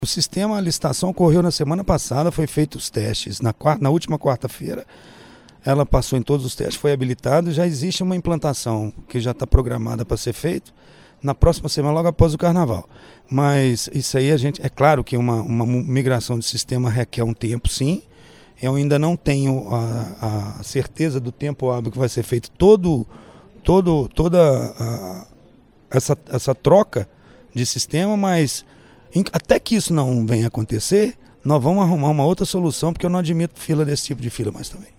O sistema, a licitação ocorreu na semana passada, foi feito os testes. Na última quarta-feira, ela passou em todos os testes, foi habilitada, já existe uma implantação que já está programada para ser feito na próxima semana, logo após o carnaval. Mas isso aí é claro que uma migração de sistema requer um tempo, sim. Eu ainda não tenho a certeza do tempo hábil que vai ser feito toda essa troca de sistema, mas até que isso não venha acontecer, nós vamos arrumar uma outra solução, porque eu não admito fila desse tipo de fila mais também.